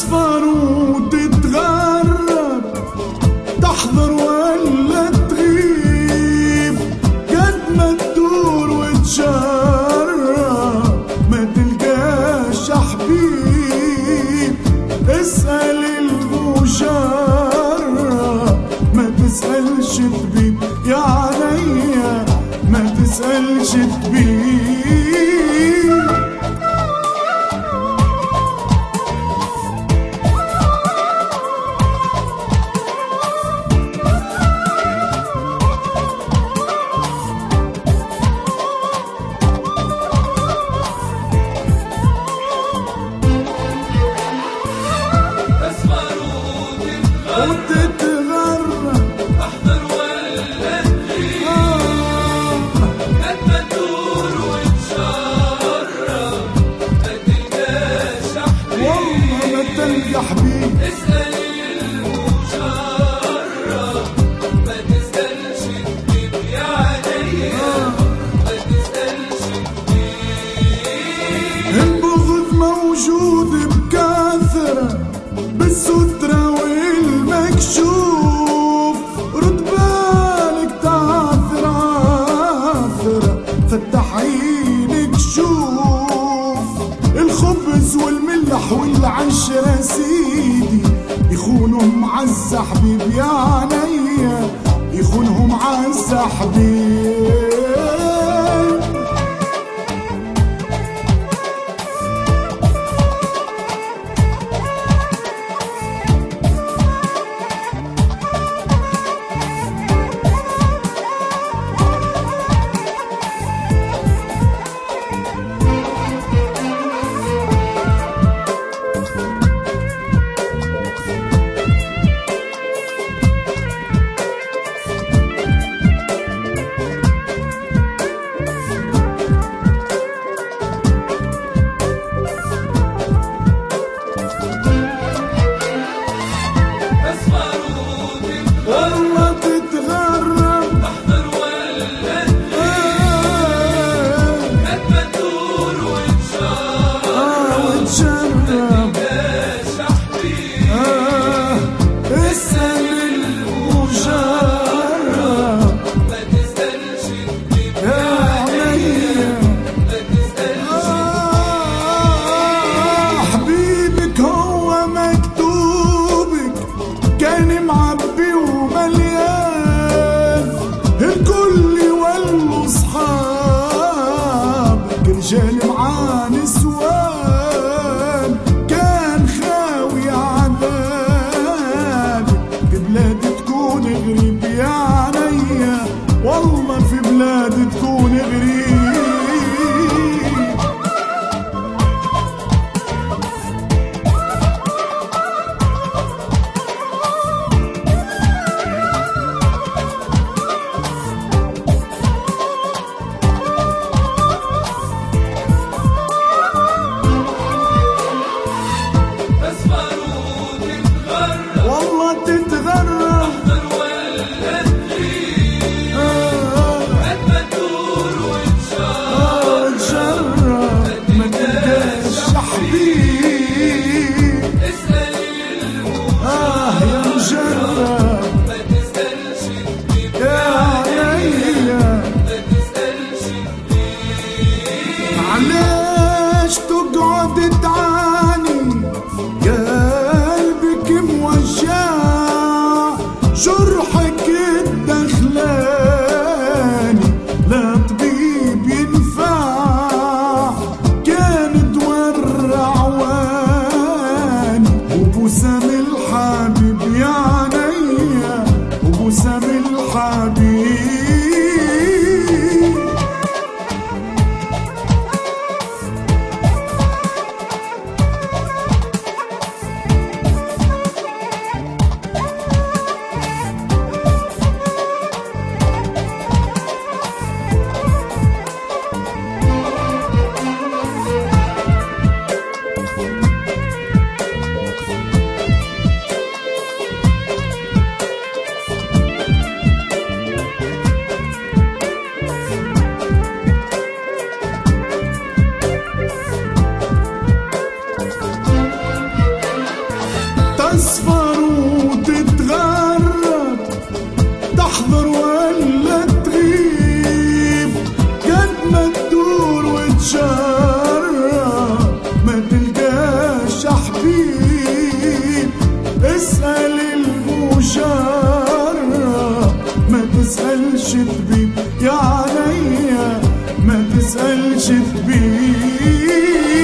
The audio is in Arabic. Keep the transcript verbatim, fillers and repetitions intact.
تسفر وتتغرب، تحضر ولا تغيب، قد ما تدور وتجرب ما تلقاش حبيب. اسأل المجرب ما تسألش طبيب، يا عليا ما تسألش طبيب. وتتغرب تحضر ولا تغيب، قد ما تدور وتشرب ما تلقاش حبيب. والله ما تلقى حبيب. اسأل المجرب ما تسألش طبيب، يا عليا ما تسألش طبيب. البغض موجود بكثرة بالسترة والمكشوف، رد بالك تعثر عاثرة، فتح عينك شوف. الخبز والملح والعشرة سيدي يخونهم عز حبيب، يا عليا يخونهم عز حبيب. والله تتغرب تحضر ولا تغيب، قد ما تدور وتشرب وتجرب متلقاش حبيب. اسأل المجرب ما تسألش طبيب، يا عليا ما تسألش حبيبك هو مكتوبك، كان معبي ومليان. الكل والله صحابك رجال معاه نسوان، كان خاوي عذابك في بلاد تكون غريب، يا عليا والله في بلاد تكون غريب. تسفر وتتغرب، والله تتغرب تحضر ولا تغيب، قد ما تدور وتشرب وتجرب ما تلقاش حبيب. اسأل آه يا مجرب ما تسألش طبيب، يا عليا ما تسألش طبيب. علاش تقعد تعاني قلبك موجع، جرحك الدخلاني لا طبيب ينفع. كان دور عواني وبوسام الحبيب، يا عليا وبوسام الحبيب. تصفر وتتغرب، تحضر ولا تغيب، قد ما تدور وتشرب ما تلقاش حبيب. اسأل المشرب ما تسألش طبيب، يا عينيا ما تسألش طبيب.